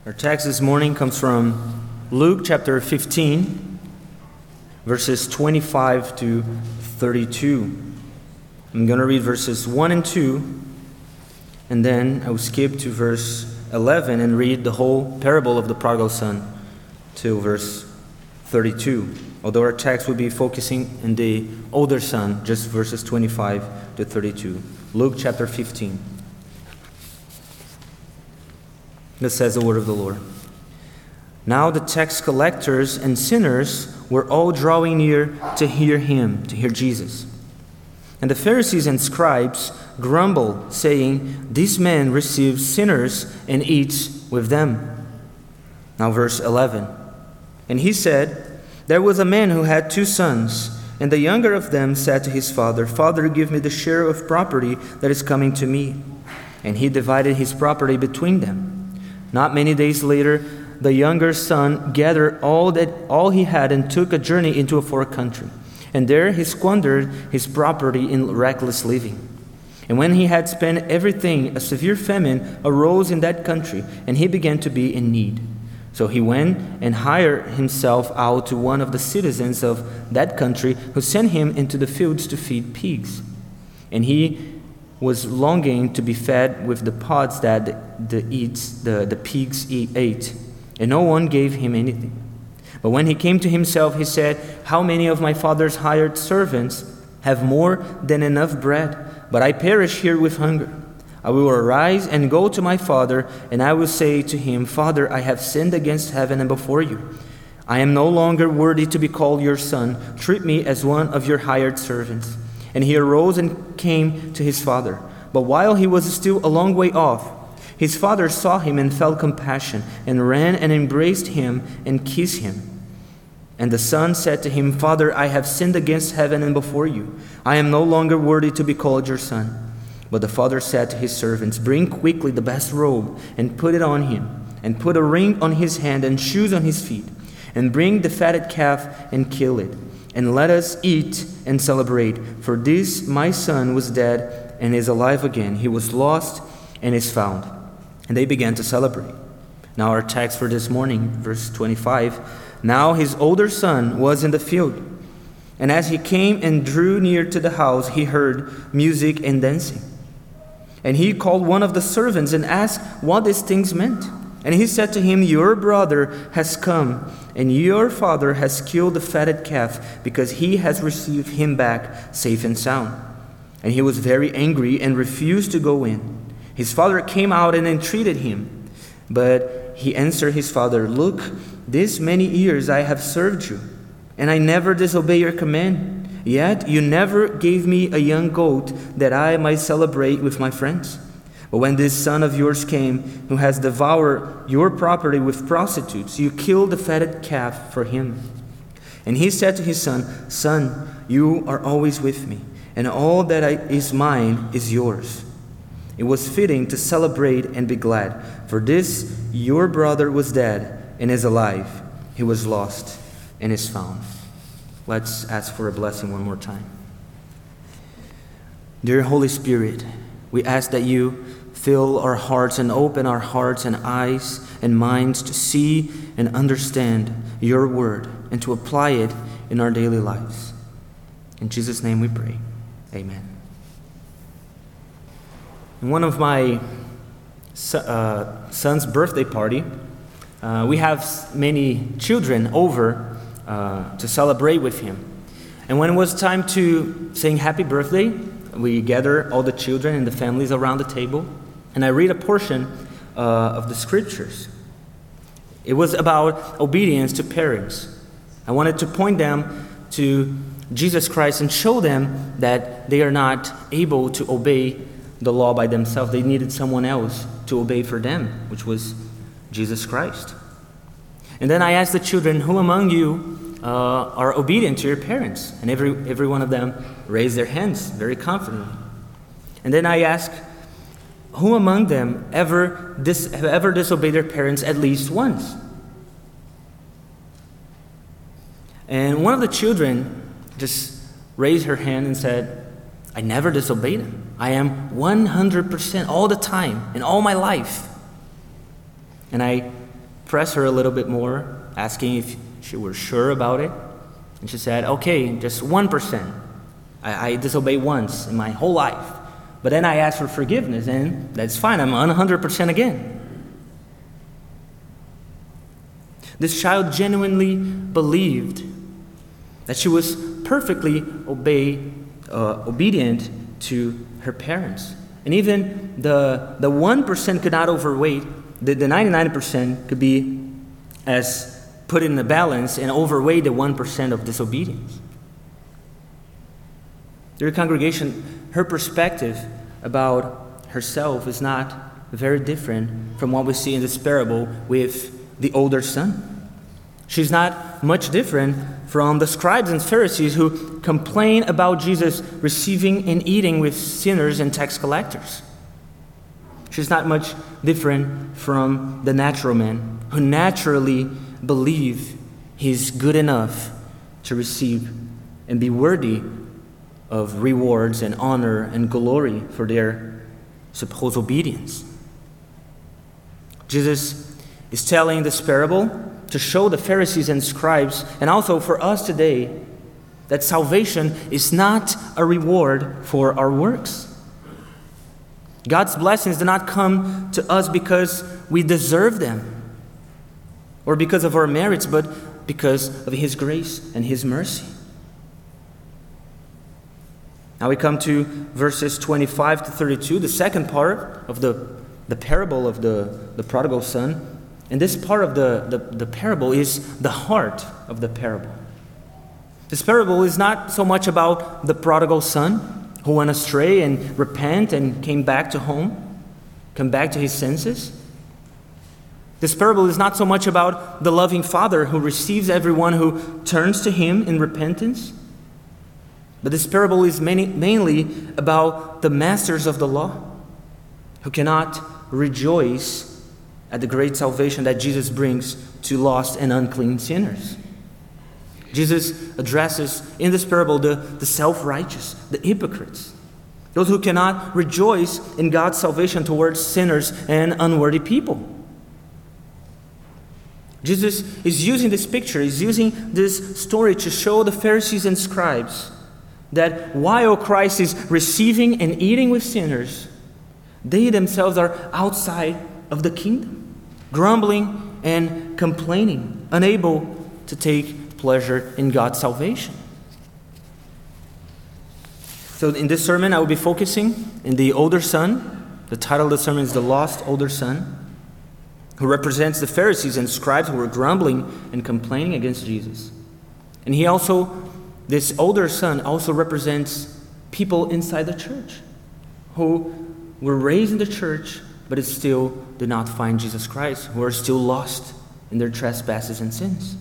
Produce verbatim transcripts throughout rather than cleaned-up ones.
Our text this morning comes from Luke chapter fifteen, verses twenty-five to thirty-two. I'm going to read verses one and two, and then I will skip to verse eleven and read the whole parable of the prodigal son till verse thirty-two. Although our text will be focusing on the older son, just verses twenty-five to thirty-two. Luke chapter fifteen. This says the word of the Lord. Now the tax collectors and sinners were all drawing near to hear him, to hear Jesus. And the Pharisees and scribes grumbled, saying, "This man receives sinners and eats with them." Now verse eleven. And he said, "There was a man who had two sons, and the younger of them said to his father, 'Father, give me the share of property that is coming to me.' And he divided his property between them. Not many days later, the younger son gathered all that all he had and took a journey into a far country. And there he squandered his property in reckless living. And when he had spent everything, a severe famine arose in that country, and he began to be in need. So he went and hired himself out to one of the citizens of that country, who sent him into the fields to feed pigs. And he was longing to be fed with the pods that the, the, eats, the, the pigs eat, ate, and no one gave him anything. But when he came to himself, he said, 'How many of my father's hired servants have more than enough bread, but I perish here with hunger? I will arise and go to my father, and I will say to him, Father, I have sinned against heaven and before you. I am no longer worthy to be called your son. Treat me as one of your hired servants.' And he arose and came to his father. But while he was still a long way off, his father saw him and felt compassion, and ran and embraced him and kissed him. And the son said to him, 'Father, I have sinned against heaven and before you. I am no longer worthy to be called your son.' But the father said to his servants, 'Bring quickly the best robe and put it on him, and put a ring on his hand and shoes on his feet, and bring the fatted calf and kill it. And let us eat and celebrate. For this my son was dead and is alive again. He was lost and is found.' And they began to celebrate." Now our text for this morning, verse twenty-five. "Now his older son was in the field. And as he came and drew near to the house, he heard music and dancing. And he called one of the servants and asked what these things meant. And he said to him, 'Your brother has come, and your father has killed the fatted calf, because he has received him back safe and sound.' And he was very angry and refused to go in. His father came out and entreated him. But he answered his father, 'Look, these many years I have served you, and I never disobeyed your command. Yet you never gave me a young goat that I might celebrate with my friends. But when this son of yours came, who has devoured your property with prostitutes, you killed the fatted calf for him.' And he said to his son, 'Son, you are always with me, and all that I, is mine is yours. It was fitting to celebrate and be glad, for this your brother was dead and is alive. He was lost and is found.'" Let's ask for a blessing one more time. Dear Holy Spirit, we ask that you fill our hearts and open our hearts and eyes and minds to see and understand your word and to apply it in our daily lives. In Jesus' name we pray. Amen. In one of my uh, son's birthday party, uh, we have many children over uh, to celebrate with him. And when it was time to sing happy birthday, we gather all the children and the families around the table, and I read a portion uh, of the scriptures. It was about obedience to parents. I wanted to point them to Jesus Christ and show them that they are not able to obey the law by themselves. They needed someone else to obey for them, which was Jesus Christ. And then I asked the children, "Who among you uh, are obedient to your parents?" And every, every one of them raised their hands very confidently. And then I asked, "Who among them ever dis- have ever disobeyed their parents at least once?" And one of the children just raised her hand and said, "I never disobeyed him. I am one hundred percent all the time in all my life." And I pressed her a little bit more, asking if she were sure about it. And she said, okay, just one percent. I, I disobeyed once in my whole life. But then I asked for forgiveness, and that's fine. I'm one hundred percent again. This child genuinely believed that she was perfectly obey, uh, obedient to her parents. And even the, the one percent could not overweight, the, the ninety-nine percent could be as put in the balance and overweigh the one percent of disobedience. Dear congregation, her perspective about herself is not very different from what we see in this parable with the older son. She's not much different from the scribes and Pharisees who complain about Jesus receiving and eating with sinners and tax collectors. She's not much different from the natural man who naturally believe he's good enough to receive and be worthy of rewards and honor and glory for their supposed obedience. Jesus is telling this parable to show the Pharisees and scribes, and also for us today, that salvation is not a reward for our works. God's blessings do not come to us because we deserve them or because of our merits, but because of His grace and His mercy. Now we come to verses twenty-five to thirty-two, the second part of the, the parable of the, the prodigal son. And this part of the, the, the parable is the heart of the parable. This parable is not so much about the prodigal son who went astray and repent and came back to home, come back to his senses. This parable is not so much about the loving father who receives everyone who turns to him in repentance. But this parable is many, mainly about the masters of the law who cannot rejoice at the great salvation that Jesus brings to lost and unclean sinners. Jesus addresses in this parable the, the self-righteous, the hypocrites, those who cannot rejoice in God's salvation towards sinners and unworthy people. Jesus is using this picture, he's using this story to show the Pharisees and scribes that while Christ is receiving and eating with sinners, they themselves are outside of the kingdom, grumbling and complaining, unable to take pleasure in God's salvation. So in this sermon, I will be focusing in the older son. The title of the sermon is The Lost Older Son, who represents the Pharisees and scribes who were grumbling and complaining against Jesus. And he also, this older son also represents people inside the church who were raised in the church but still did not find Jesus Christ, who are still lost in their trespasses and sins.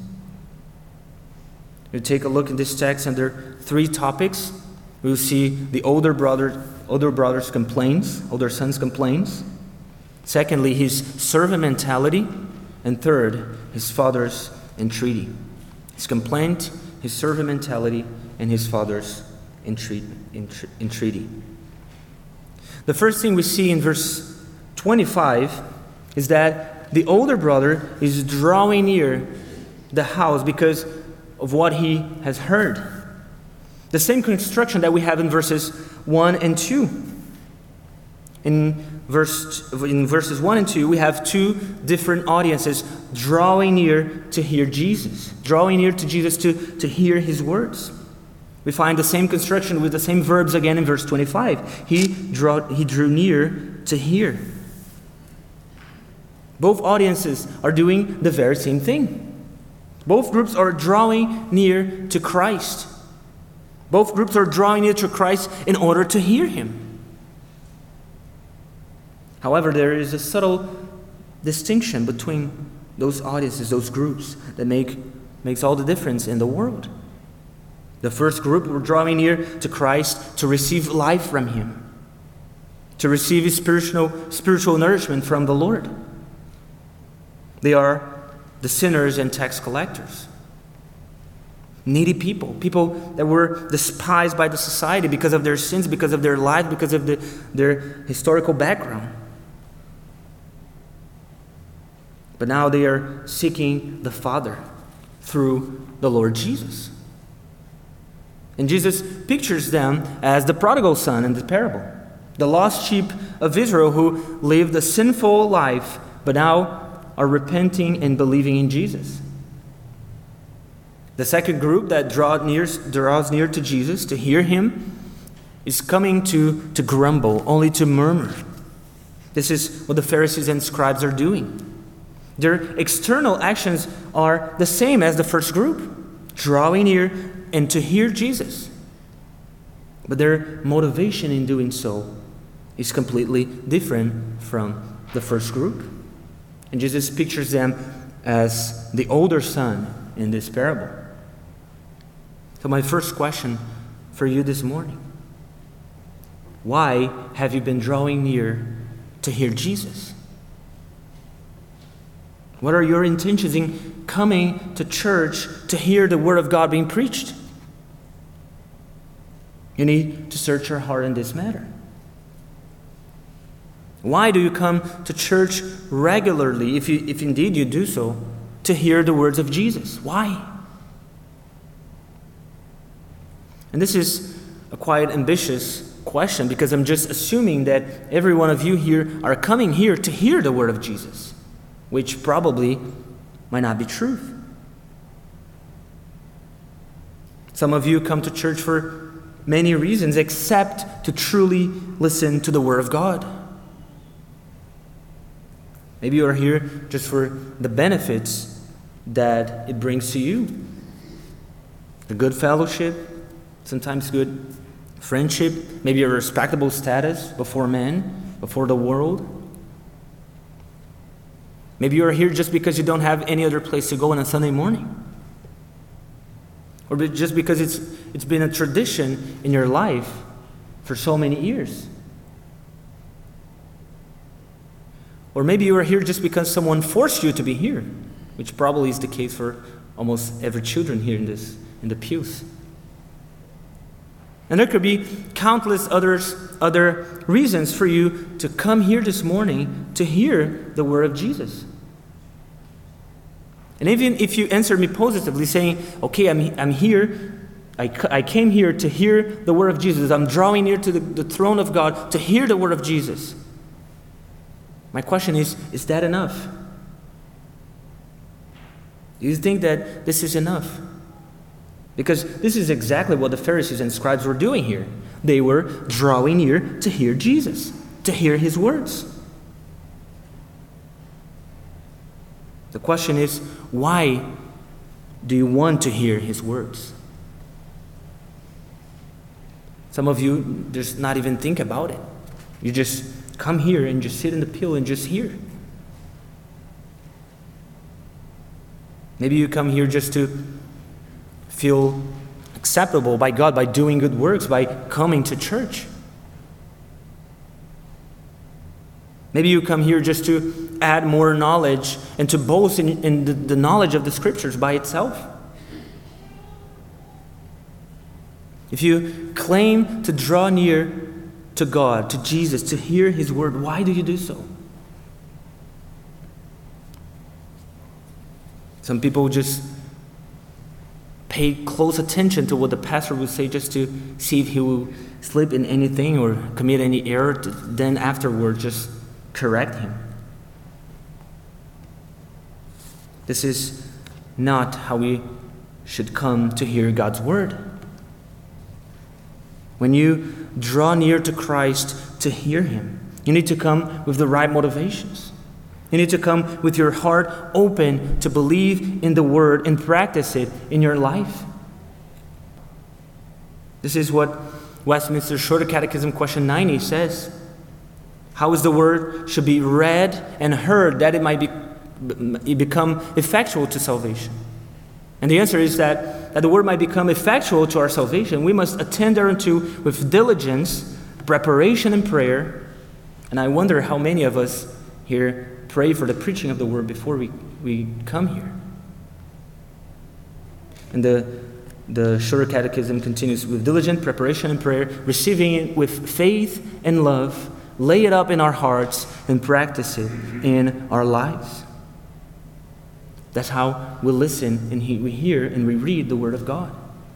We take a look at this text under three topics. We will see the older brother, older brother's complaints, older son's complaints. Secondly, his servant mentality. And third, his father's entreaty. His complaint, his servant mentality, and his father's entreaty. The first thing we see in verse twenty-five is that the older brother is drawing near the house because of what he has heard. The same construction that we have in verses one and two. In, verse, in verses one and two, we have two different audiences drawing near to hear Jesus, drawing near to Jesus to, to hear his words. We find the same construction with the same verbs again in verse twenty-five. He, draw, he drew near to hear. Both audiences are doing the very same thing. Both groups are drawing near to Christ. Both groups are drawing near to Christ in order to hear him. However, there is a subtle distinction between those audiences, those groups, that make makes all the difference in the world. The first group were drawing near to Christ to receive life from him, to receive his spiritual, spiritual nourishment from the Lord. They are the sinners and tax collectors. Needy people, people that were despised by the society because of their sins, because of their life, because of the, their historical background. But now they are seeking the Father through the Lord Jesus. And Jesus pictures them as the prodigal son in the parable, the lost sheep of Israel who lived a sinful life, but now are repenting and believing in Jesus. The second group that draw near, draws near to Jesus to hear him is coming to, to grumble, only to murmur. This is what the Pharisees and scribes are doing. Their external actions are the same as the first group, drawing near and to hear Jesus. But their motivation in doing so is completely different from the first group. And Jesus pictures them as the older son in this parable. So my first question for you this morning: why have you been drawing near to hear Jesus? What are your intentions in coming to church to hear the Word of God being preached? You need to search your heart in this matter. Why do you come to church regularly, if you, if indeed you do so, to hear the words of Jesus? Why? And this is a quite ambitious question, because I'm just assuming that every one of you here are coming here to hear the word of Jesus, which probably might not be true. Some of you come to church for many reasons except to truly listen to the Word of God. Maybe you are here just for the benefits that it brings to you. The good fellowship, sometimes good friendship, maybe a respectable status before men, before the world. Maybe you are here just because you don't have any other place to go on a Sunday morning. Or just because it's it's been a tradition in your life for so many years. Or maybe you are here just because someone forced you to be here, which probably is the case for almost every children here in this in the pews. And there could be countless others, other reasons for you to come here this morning to hear the word of Jesus. And even if you answer me positively, saying, okay, I'm, I'm here, I, I came here to hear the word of Jesus, I'm drawing near to the, the throne of God to hear the word of Jesus. My question is, is that enough? Do you think that this is enough? Because this is exactly what the Pharisees and scribes were doing here. They were drawing near to hear Jesus, to hear his words. The question is, why do you want to hear his words? Some of you just not even think about it. You just come here and just sit in the pew and just hear. Maybe you come here just to feel acceptable by God by doing good works, by coming to church. Maybe you come here just to add more knowledge and to boast in, in the, the knowledge of the Scriptures by itself. If you claim to draw near to God, to Jesus, to hear his word, why do you do so? Some people just pay close attention to what the pastor would say just to see if he will slip in anything or commit any error, to then afterward just correct him. This is not how we should come to hear God's word. When you draw near to Christ to hear him, you need to come with the right motivations. You need to come with your heart open to believe in the word and practice it in your life. This is what Westminster Shorter Catechism question ninety says. How is the word should be read and heard that it might be it become effectual to salvation? And the answer is that, that the word might become effectual to our salvation. We must attend thereunto with diligence, preparation, and prayer. And I wonder how many of us here pray for the preaching of the word before we, we come here. And the, the Shorter Catechism continues with diligent preparation and prayer, receiving it with faith and love, lay it up in our hearts, and practice it in our lives. That's how we listen and he, we hear and we read the Word of God.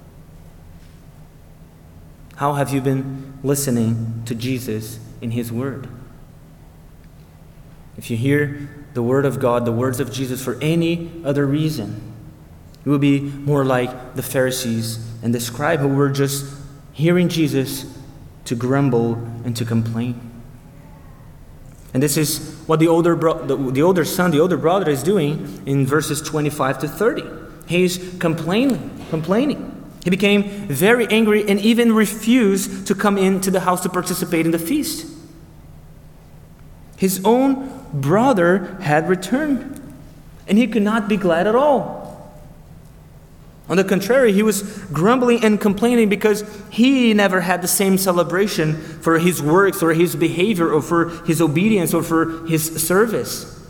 How have you been listening to Jesus in His Word? If you hear the Word of God, the words of Jesus, for any other reason, you will be more like the Pharisees and the scribe who were just hearing Jesus to grumble and to complain. And this is what the older bro- the, the older son, the older brother is doing in verses twenty-five to thirty. He's complaining, complaining. He became very angry and even refused to come into the house to participate in the feast. His own brother had returned, and he could not be glad at all. On the contrary, he was grumbling and complaining because he never had the same celebration for his works or his behavior or for his obedience or for his service.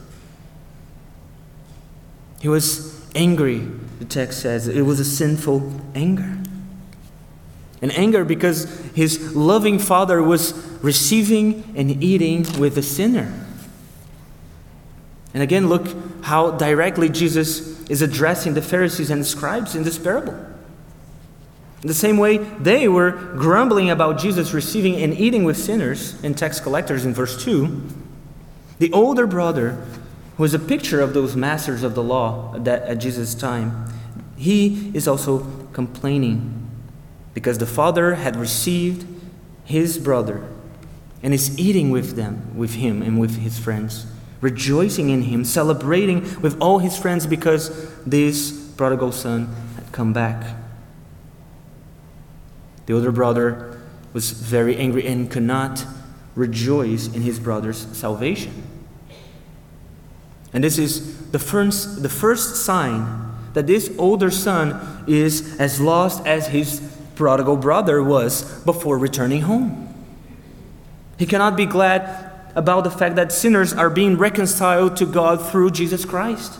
He was angry, the text says. It was a sinful anger. An anger because his loving father was receiving and eating with a sinner. And again, look how directly Jesus is addressing the Pharisees and scribes in this parable. In the same way, they were grumbling about Jesus receiving and eating with sinners and tax collectors in verse two. The older brother, who is a picture of those masters of the law that at Jesus' time, he is also complaining because the father had received his brother and is eating with them, with him and with his friends, rejoicing in him, celebrating with all his friends because this prodigal son had come back. The older brother was very angry and could not rejoice in his brother's salvation. And this is the first, the first sign that this older son is as lost as his prodigal brother was before returning home. He cannot be glad about the fact that sinners are being reconciled to God through Jesus Christ.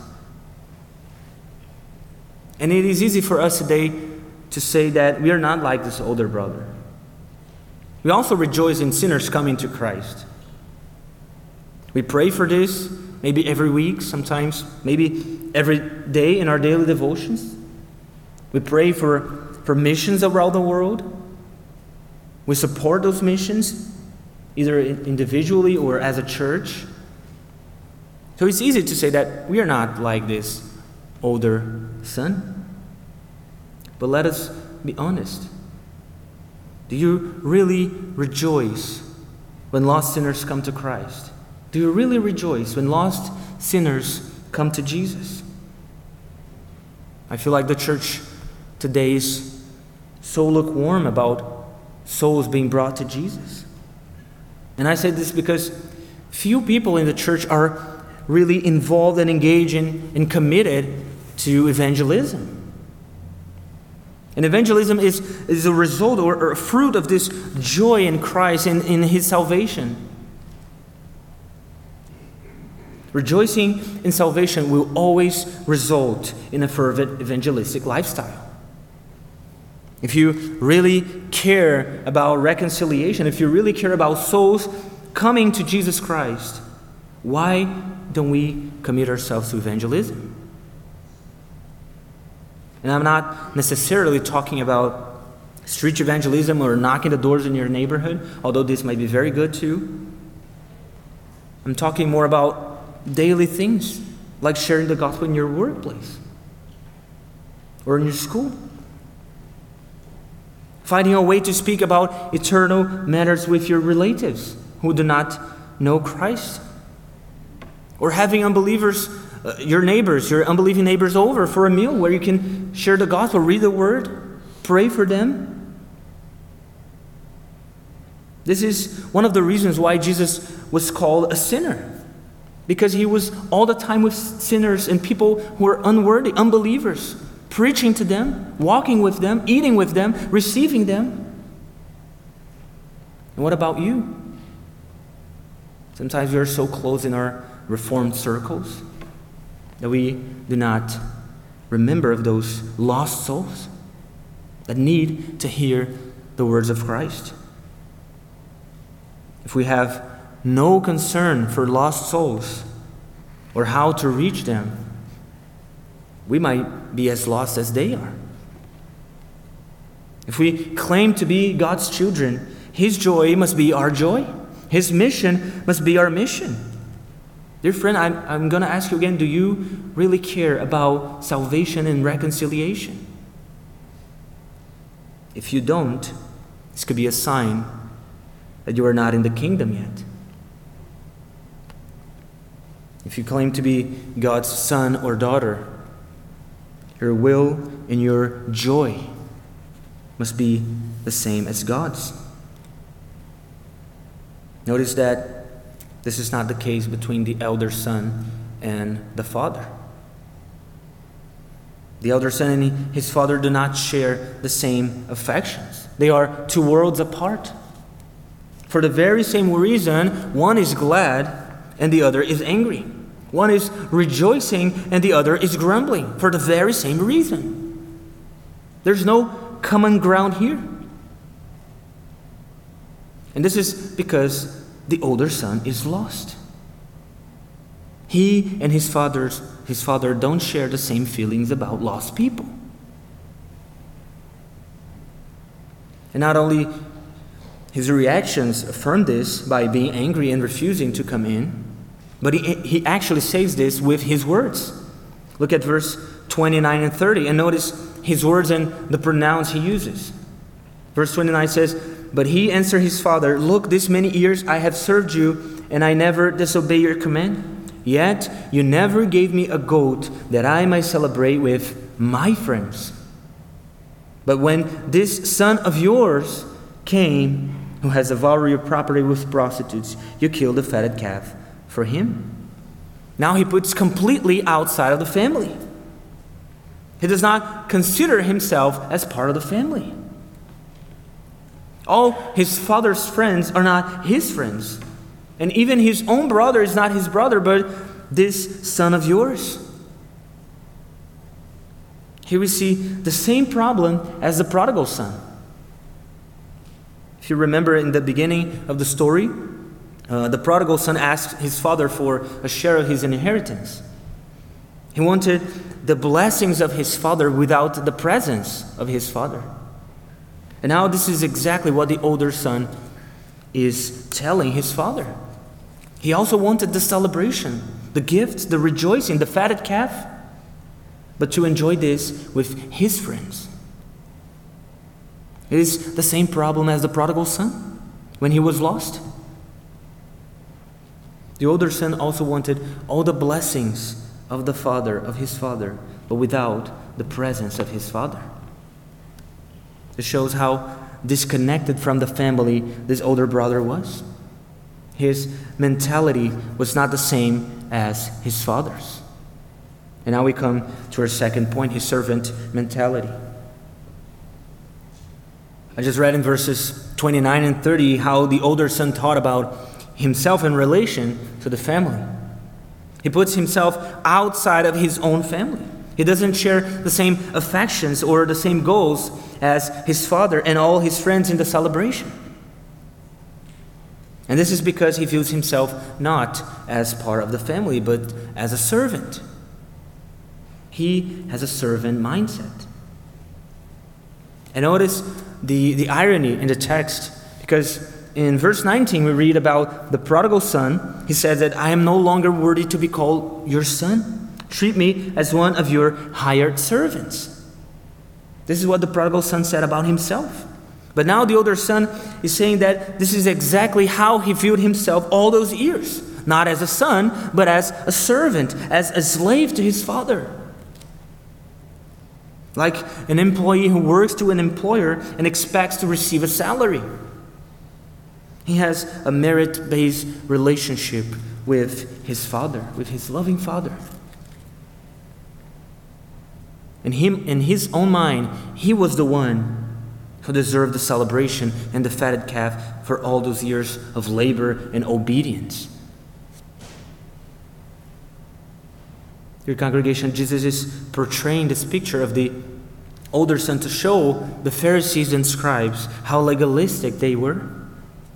And it is easy for us today to say that we are not like this older brother. We also rejoice in sinners coming to Christ. We pray for this, maybe every week, sometimes, maybe every day in our daily devotions. We pray for, for missions around the world. We support those missions, either individually or as a church. So it's easy to say that we are not like this older son. But let us be honest. Do you really rejoice when lost sinners come to Christ? Do you really rejoice when lost sinners come to Jesus? I feel like the church today is so lukewarm about souls being brought to Jesus. And I say this because few people in the church are really involved and engaged in, and committed to evangelism. And evangelism is, is a result or, or a fruit of this joy in Christ and in His salvation. Rejoicing in salvation will always result in a fervent evangelistic lifestyle. If you really care about reconciliation, if you really care about souls coming to Jesus Christ, why don't we commit ourselves to evangelism? And I'm not necessarily talking about street evangelism or knocking the doors in your neighborhood, although this might be very good too. I'm talking more about daily things, like sharing the gospel in your workplace or in your school. Finding a way to speak about eternal matters with your relatives who do not know Christ. Or having unbelievers, uh, your neighbors, your unbelieving neighbors over for a meal where you can share the gospel, read the word, pray for them. This is one of the reasons why Jesus was called a sinner. Because he was all the time with sinners and people who were unworthy, unbelievers, preaching to them, walking with them, eating with them, receiving them. And what about you? Sometimes we are so close in our Reformed circles that we do not remember of those lost souls that need to hear the words of Christ. If we have no concern for lost souls or how to reach them, we might be as lost as they are. If we claim to be God's children, His joy must be our joy. His mission must be our mission. Dear friend, I'm, I'm going to ask you again, do you really care about salvation and reconciliation? If you don't, this could be a sign that you are not in the kingdom yet. If you claim to be God's son or daughter, your will and your joy must be the same as God's. Notice that this is not the case between the elder son and the father. The elder son and his father do not share the same affections. They are two worlds apart. For the very same reason, one is glad and the other is angry. One is rejoicing and the other is grumbling for the very same reason. There's no common ground here. And this is because the older son is lost. He and his father's his father don't share the same feelings about lost people. And not only his reactions affirm this by being angry and refusing to come in, but he, he actually says this with his words. Look at verse twenty-nine and thirty and notice his words and the pronouns he uses. Verse twenty-nine says, "But he answered his father, 'Look, this many years I have served you, and I never disobey your command. Yet you never gave me a goat that I might celebrate with my friends. But when this son of yours came, who has devoured your property with prostitutes, you killed a fatted calf for him.'" Now he puts completely outside of the family. He does not consider himself as part of the family. All his father's friends are not his friends. And even his own brother is not his brother, but this son of yours. Here we see the same problem as the prodigal son. If you remember in the beginning of the story, uh, the prodigal son asked his father for a share of his inheritance. He wanted the blessings of his father without the presence of his father. And now this is exactly what the older son is telling his father. He also wanted the celebration, the gifts, the rejoicing, the fatted calf, but to enjoy this with his friends. It is the same problem as the prodigal son when he was lost. The older son also wanted all the blessings of the father, of his father, but without the presence of his father. It shows how disconnected from the family this older brother was. His mentality was not the same as his father's. And now we come to our second point, his servant mentality. I just read in verses twenty-nine and thirty how the older son thought about himself in relation to the family. He puts himself outside of his own family. He doesn't share the same affections or the same goals as his father and all his friends in the celebration. And this is because he views himself not as part of the family, but as a servant. He has a servant mindset. And notice the, the irony in the text, because in verse nineteen we read about the prodigal son. He says that, "I am no longer worthy to be called your son. Treat me as one of your hired servants." This is what the prodigal son said about himself. But now the older son is saying that this is exactly how he viewed himself all those years. Not as a son, but as a servant, as a slave to his father. Like an employee who works to an employer and expects to receive a salary. He has a merit-based relationship with his father, with his loving father. In him, in his own mind, he was the one who deserved the celebration and the fatted calf for all those years of labor and obedience. Dear congregation, Jesus is portraying this picture of the older son to show the Pharisees and scribes how legalistic they were.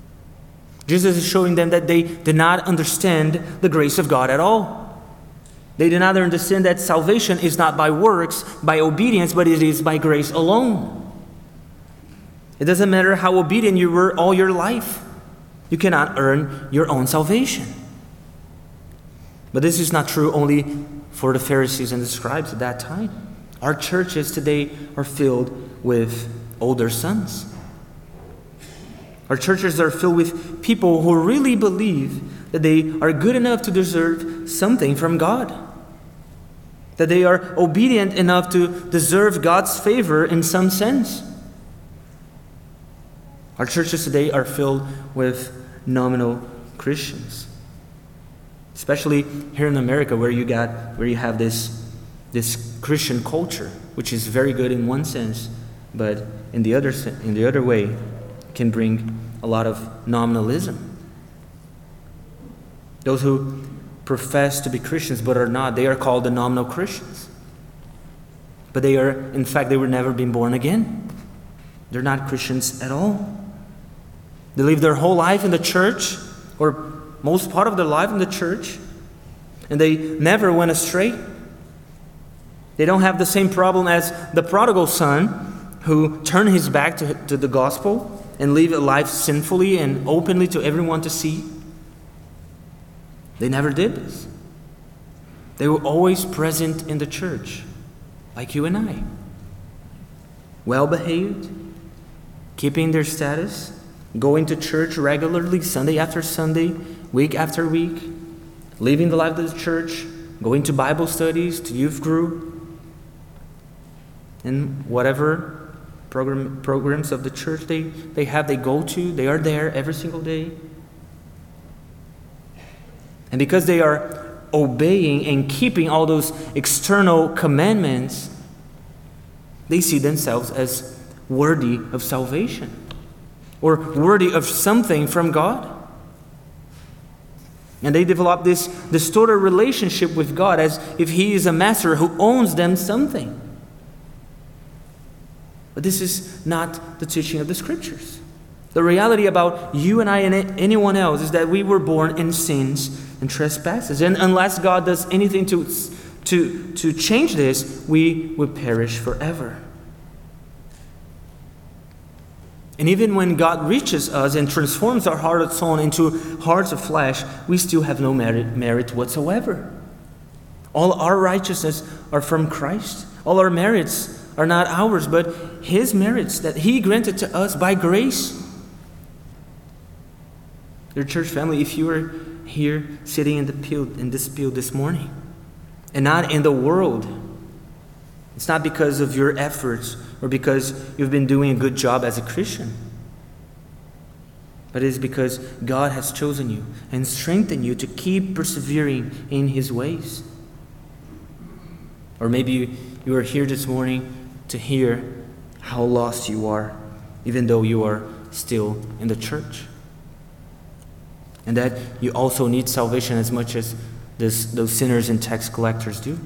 Jesus is showing them that they did not understand the grace of God at all. They do not understand that salvation is not by works, by obedience, but it is by grace alone. It doesn't matter how obedient you were all your life. You cannot earn your own salvation. But this is not true only for the Pharisees and the scribes at that time. Our churches today are filled with older sons. Our churches are filled with people who really believe that they are good enough to deserve something from God. That they are obedient enough to deserve God's favor in some sense. Our churches today are filled with nominal Christians. Especially here in America, where you got where you have this this Christian culture, which is very good in one sense, but in the other in the other way can bring a lot of nominalism. Those who profess to be Christians but are not, they are called the nominal Christians. But they are, in fact, they were never been born again. They're not Christians at all. They live their whole life in the church, or most part of their life in the church, and they never went astray. They don't have the same problem as the prodigal son who turned his back to, to the gospel and lived a life sinfully and openly to everyone to see. They never did this. They were always present in the church, like you and I. Well-behaved, keeping their status, going to church regularly, Sunday after Sunday, week after week, living the life of the church, going to Bible studies, to youth group, and whatever program, programs of the church they, they have, they go to, they are there every single day. And because they are obeying and keeping all those external commandments, they see themselves as worthy of salvation or worthy of something from God. And they develop this distorted relationship with God as if He is a master who owns them something. But this is not the teaching of the Scriptures. The reality about you and I and anyone else is that we were born in sins and trespasses. And unless God does anything to, to, to change this, we will perish forever. And even when God reaches us and transforms our heart of stone into hearts of flesh, we still have no merit, merit whatsoever. All our righteousness are from Christ. All our merits are not ours, but His merits that He granted to us by grace. Dear church family, if you are here sitting in the pew, in this pew this morning, and not in the world, it's not because of your efforts or because you've been doing a good job as a Christian, but it is because God has chosen you and strengthened you to keep persevering in His ways. Or maybe you are here this morning to hear how lost you are, even though you are still in the church. And that you also need salvation as much as this, those sinners and tax collectors do.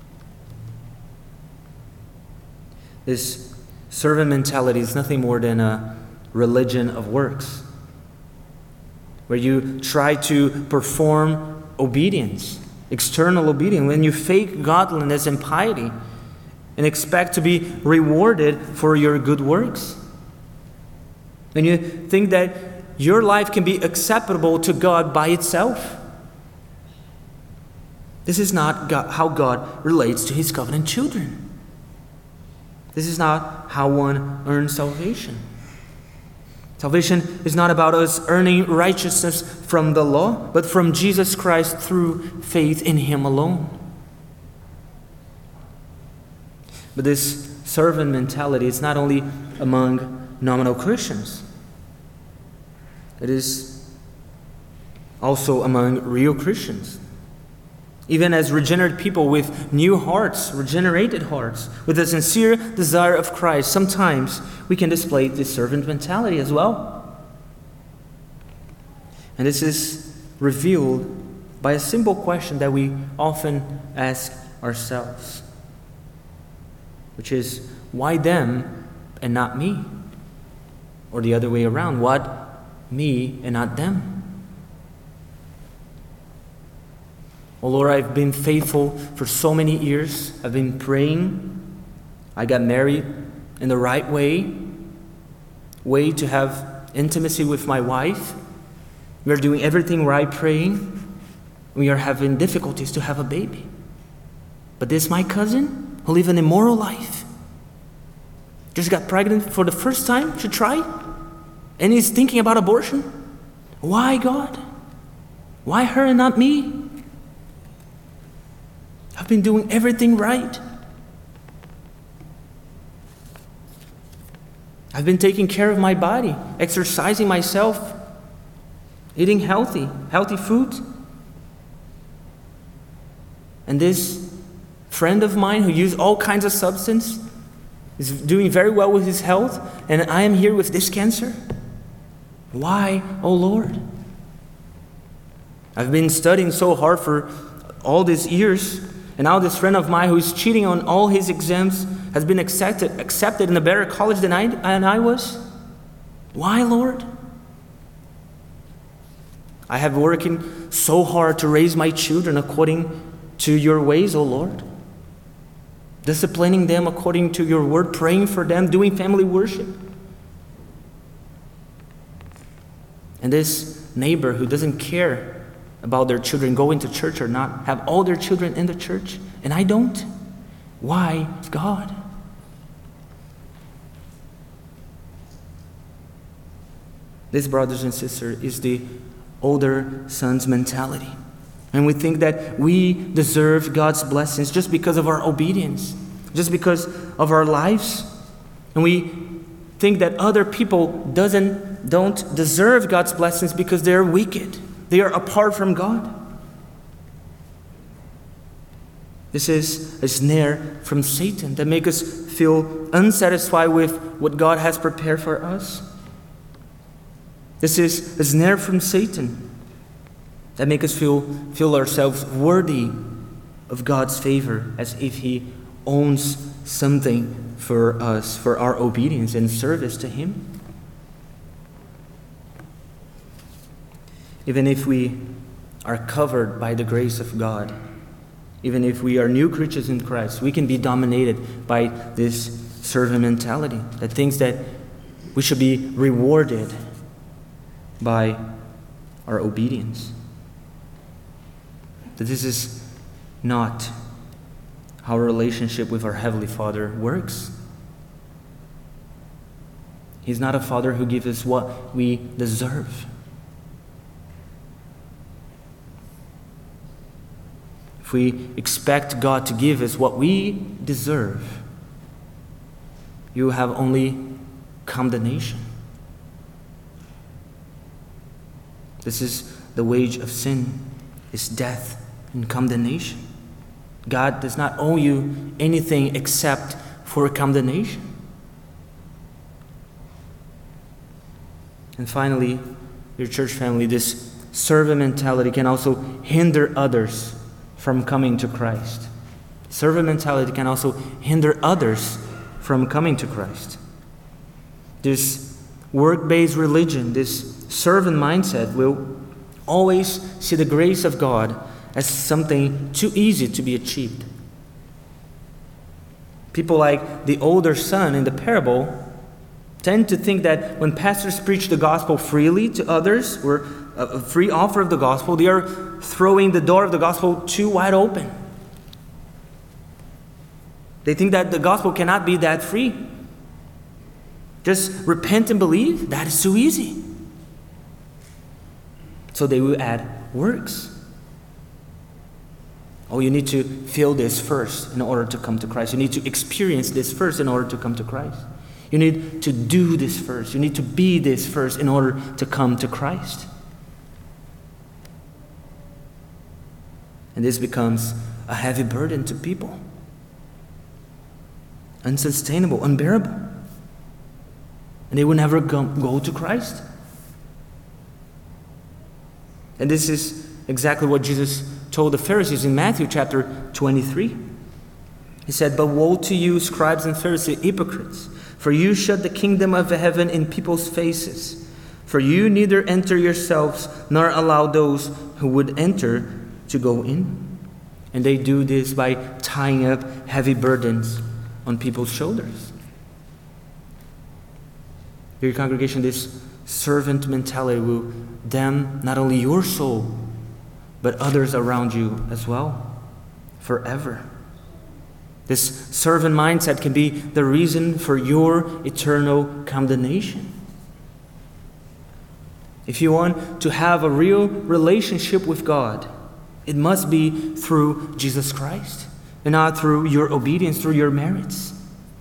This servant mentality is nothing more than a religion of works, where you try to perform obedience, external obedience, when you fake godliness and piety and expect to be rewarded for your good works. When you think that your life can be acceptable to God by itself. This is not God, how God relates to His covenant children. This is not how one earns salvation. Salvation is not about us earning righteousness from the law, but from Jesus Christ through faith in Him alone. But this servant mentality is not only among nominal Christians. It is also among real Christians. Even as regenerate people with new hearts, regenerated hearts, with a sincere desire of Christ, sometimes we can display this servant mentality as well. And this is revealed by a simple question that we often ask ourselves, which is, why them and not me? Or the other way around, what me and not them? Oh Lord, I've been faithful for so many years. I've been praying. I got married in the right way, way to have intimacy with my wife. We are doing everything right, praying. We are having difficulties to have a baby. But this my cousin who lives an immoral life, just got pregnant for the first time, should try, and he's thinking about abortion. Why, God? Why her and not me? I've been doing everything right. I've been taking care of my body, exercising myself, eating healthy, healthy food. And this friend of mine who used all kinds of substance is doing very well with his health, and I am here with this cancer. Why, oh Lord? I've been studying so hard for all these years, and now this friend of mine who is cheating on all his exams has been accepted, accepted in a better college than I, and I was. Why, Lord? I have been working so hard to raise my children according to your ways, O Lord. Disciplining them according to your word, praying for them, doing family worship. And this neighbor who doesn't care about their children going to church or not, have all their children in the church, and I don't. Why, God? This, brothers and sisters, is the older son's mentality. And we think that we deserve God's blessings just because of our obedience, just because of our lives. And we think that other people doesn't, don't deserve God's blessings because they're wicked. They are apart from God. This is a snare from Satan that makes us feel unsatisfied with what God has prepared for us. This is a snare from Satan that makes us feel, feel ourselves worthy of God's favor, as if He owns something for us, for our obedience and service to Him. Even if we are covered by the grace of God, even if we are new creatures in Christ, we can be dominated by this servant mentality that thinks that we should be rewarded by our obedience. That this is not how our relationship with our Heavenly Father works. He's not a Father who gives us what we deserve. If we expect God to give us what we deserve, you have only condemnation. This is the wage of sin, is death and condemnation. God does not owe you anything except for condemnation. And finally, your church family, this servant mentality can also hinder others from coming to Christ. Servant mentality can also hinder others from coming to Christ. This work-based religion, this servant mindset will always see the grace of God as something too easy to be achieved. People like the older son in the parable tend to think that when pastors preach the gospel freely to others, or a free offer of the gospel, they are throwing the door of the gospel too wide open. They think that the gospel cannot be that free. Just repent and believe, that is too easy. So they will add works. Oh, you need to feel this first in order to come to Christ. You need to experience this first in order to come to Christ. You need to do this first. You need to be this first in order to come to Christ. And this becomes a heavy burden to people. Unsustainable, unbearable. And they will never go, go to Christ. And this is exactly what Jesus told the Pharisees in Matthew chapter twenty-three. He said, "But woe to you, scribes and Pharisees, hypocrites, for you shut the kingdom of heaven in people's faces. For you neither enter yourselves, nor allow those who would enter to go in." And they do this by tying up heavy burdens on people's shoulders. Dear congregation, this servant mentality will damn not only your soul, but others around you as well, forever. This servant mindset can be the reason for your eternal condemnation. If you want to have a real relationship with God, it must be through Jesus Christ, and not through your obedience, through your merits.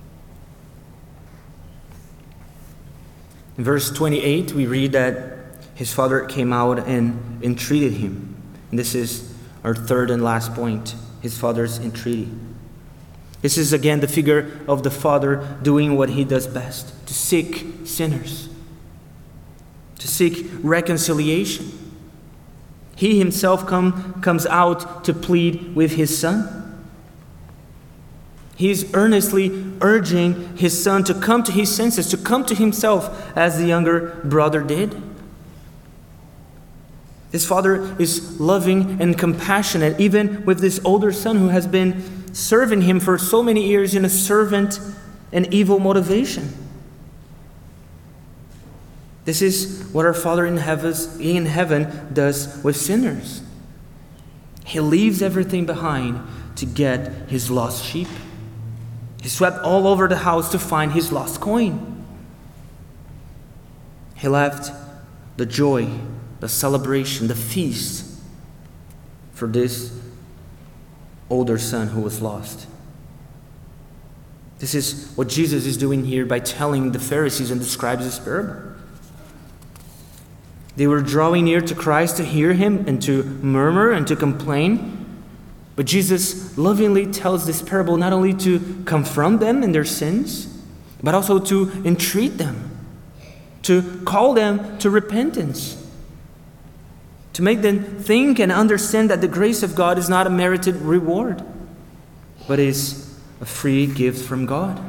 In verse twenty-eight, we read that his father came out and entreated him. And this is our third and last point, his father's entreaty. This is again the figure of the father doing what he does best, to seek sinners, to seek reconciliation. He himself come, comes out to plead with his son. He's earnestly urging his son to come to his senses, to come to himself as the younger brother did. This father is loving and compassionate, even with this older son who has been serving him for so many years in a servant and evil motivation. This is what our Father in heaven does with sinners. He leaves everything behind to get his lost sheep. He swept all over the house to find his lost coin. He left the joy, the celebration, the feast for this older son who was lost. This is what Jesus is doing here by telling the Pharisees and the scribes this parable. They were drawing near to Christ to hear him and to murmur and to complain. But Jesus lovingly tells this parable not only to confront them in their sins, but also to entreat them, to call them to repentance, to make them think and understand that the grace of God is not a merited reward, but is a free gift from God.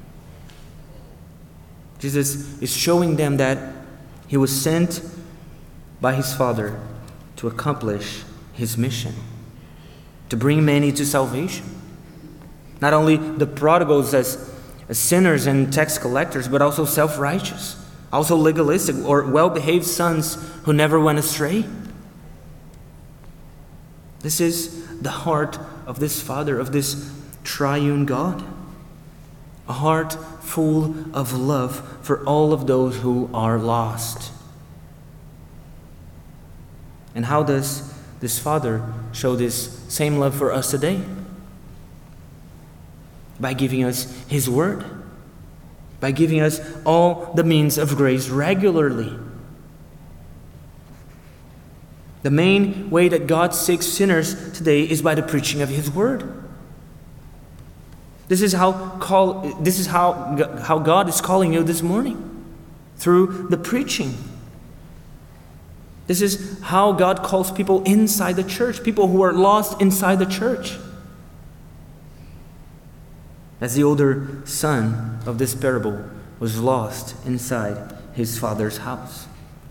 Jesus is showing them that he was sent by his Father to accomplish his mission, to bring many to salvation. Not only the prodigals as, as sinners and tax collectors, but also self-righteous, also legalistic or well-behaved sons who never went astray. This is the heart of this Father, of this triune God. A heart full of love for all of those who are lost. And how does this Father show this same love for us today? By giving us his word. By giving us all the means of grace regularly. The main way that God seeks sinners today is by the preaching of his word. This is how call, this is how, how God is calling you this morning. Through the preaching. This is how God calls people inside the church, people who are lost inside the church. As the older son of this parable was lost inside his father's house.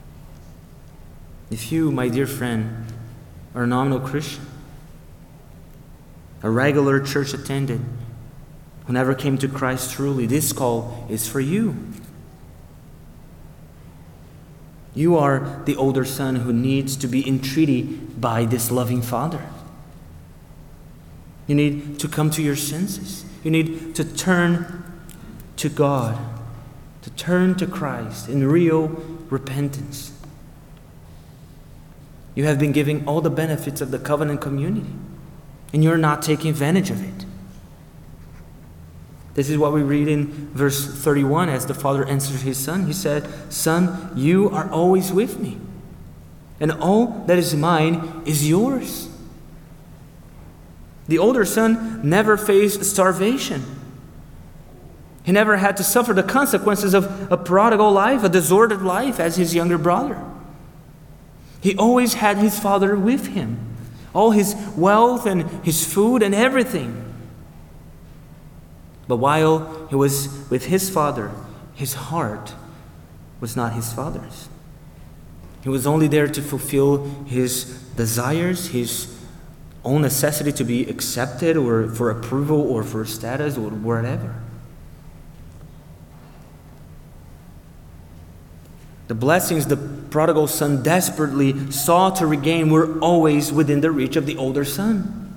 If you, my dear friend, are a nominal Christian, a regular church attendant who never came to Christ truly, this call is for you. You are the older son who needs to be entreated by this loving Father. You need to come to your senses. You need to turn to God, to turn to Christ in real repentance. You have been given all the benefits of the covenant community, and you're not taking advantage of it. This is what we read in verse thirty-one as the father answers his son. He said, "Son, you are always with me, and all that is mine is yours." The older son never faced starvation. He never had to suffer the consequences of a prodigal life, a disordered life as his younger brother. He always had his father with him, all his wealth and his food and everything. But while he was with his father, his heart was not his father's. He was only there to fulfill his desires, his own necessity to be accepted or for approval or for status or whatever. The blessings the prodigal son desperately sought to regain were always within the reach of the older son.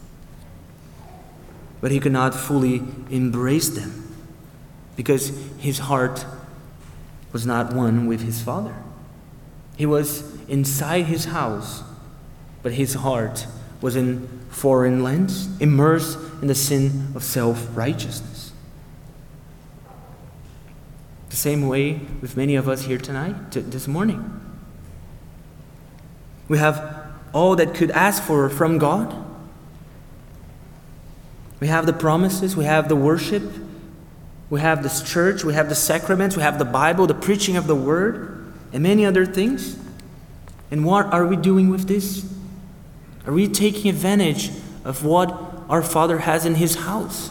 But he could not fully embrace them because his heart was not one with his father. He was inside his house, but his heart was in foreign lands, immersed in the sin of self-righteousness. The same way with many of us here tonight, t- this morning. We have all that could ask for from God. We have the promises, we have the worship, we have this church, we have the sacraments, we have the Bible, the preaching of the Word, and many other things. And what are we doing with this? Are we taking advantage of what our Father has in His house?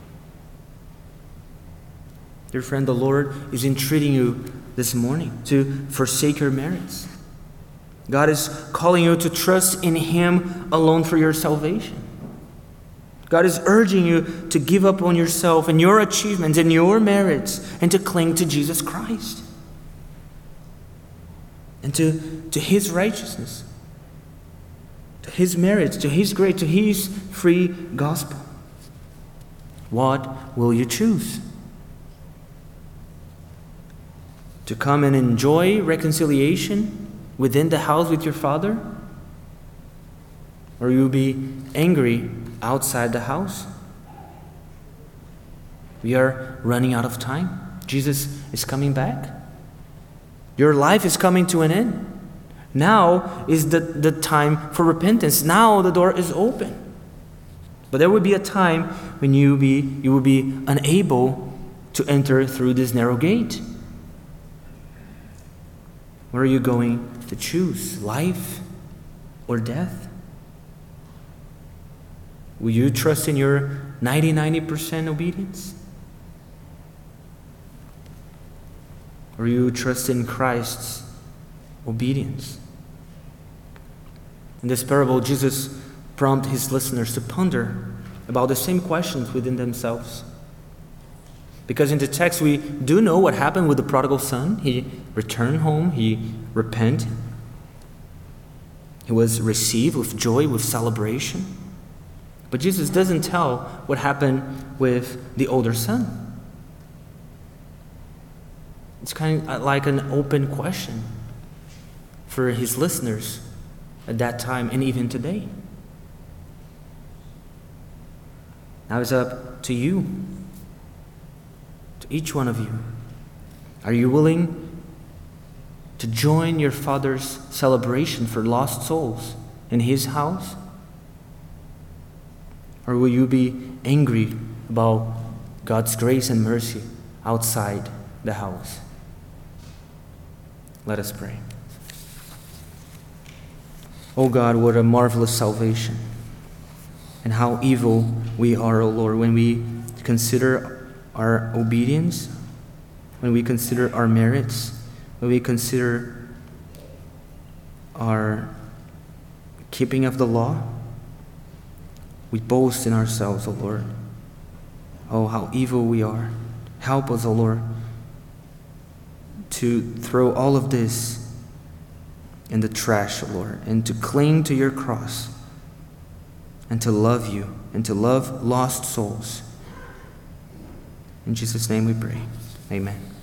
Dear friend, the Lord is entreating you this morning to forsake your merits. God is calling you to trust in Him alone for your salvation. God is urging you to give up on yourself and your achievements and your merits and to cling to Jesus Christ and to, to His righteousness, to His merits, to His grace, to His free gospel. What will you choose? To come and enjoy reconciliation within the house with your Father? Or you will be angry outside the house? We are running out of time. Jesus is coming back. Your life is coming to an end. Now is the, the time for repentance. Now the door is open. But there will be a time when you be you will be unable to enter through this narrow gate. What are you going to choose? Life or death? Will you trust in your ninety, ninety percent obedience? Or you trust in Christ's obedience? In this parable, Jesus prompted his listeners to ponder about the same questions within themselves. Because in the text we do know what happened with the prodigal son. He returned home, he repented. He was received with joy, with celebration. But Jesus doesn't tell what happened with the older son. It's kind of like an open question for his listeners at that time and even today. Now it's up to you, to each one of you. Are you willing to join your Father's celebration for lost souls in His house? Or will you be angry about God's grace and mercy outside the house? Let us pray. Oh God, what a marvelous salvation. And how evil we are, O Lord, when we consider our obedience, when we consider our merits, when we consider our keeping of the law. We boast in ourselves, O Lord. Oh, how evil we are. Help us, O Lord, to throw all of this in the trash, O Lord, and to cling to your cross, and to love you, and to love lost souls. In Jesus' name we pray. Amen.